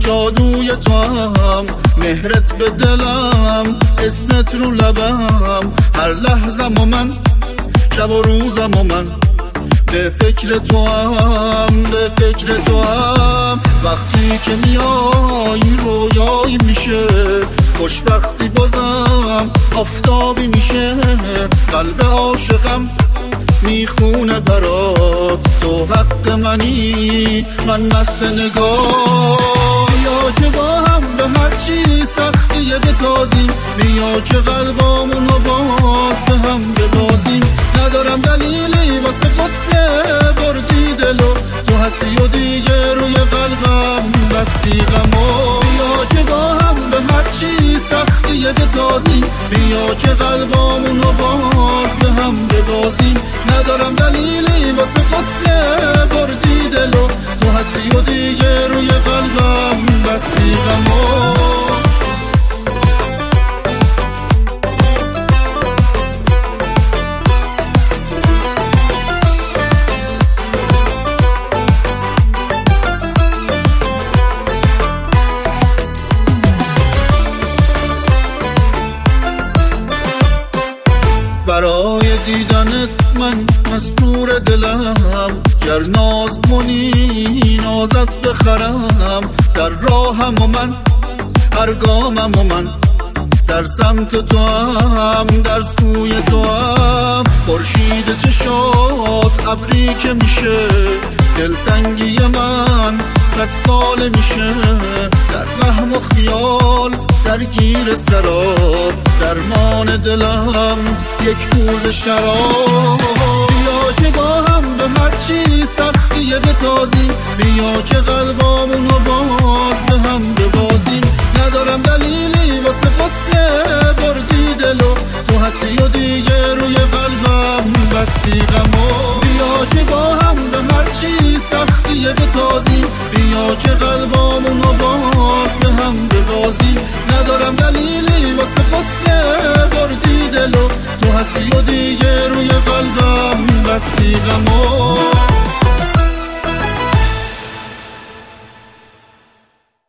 جادوی تو هم، مهرت به دلم، اسمت رو لبم، هر لحظم و من، شب و روزم و من به فکر تو هم، به فکر تو هم. وقتی که میای رویایی میشه، خوشبختی بازم آفتابی میشه، قلب عاشقم میخونه برات، تو حق منی، من مست نگاه. بیا که با هم به هر چی سختیه بتازیم، بیا که قلبامونو باز به هم ببازیم. ندارم دلیلی واسه قصه بردی دلو، تو هستی و دیگه روی قلبم بستی غمو. بیا که با هم به هر چی سختیه بتازیم، بیا که قلبامونو باز به هم ببازیم. ندارم دلیلی واسه قصه بردی دلو، تو هستی و دیگه روی قلبم بستی غمو. برای دیدنت من مسرور دلم، گر ناز کنی نازت بخرم. در راهم و من، هر گامم و من، در سمت تو هم، در سوی تو هم. خورشید چشات ابری که میشه، دلتنگی من 100 ساله میشه. در وهم و خیال درگیر سراب، درمان دلم یک کوزه شراب. بیا که با هم به هر چی سختیه بتازیم، بیا که قلبامونو باز به هم ببازیم. ندارم دلیلی واسه قصه بردی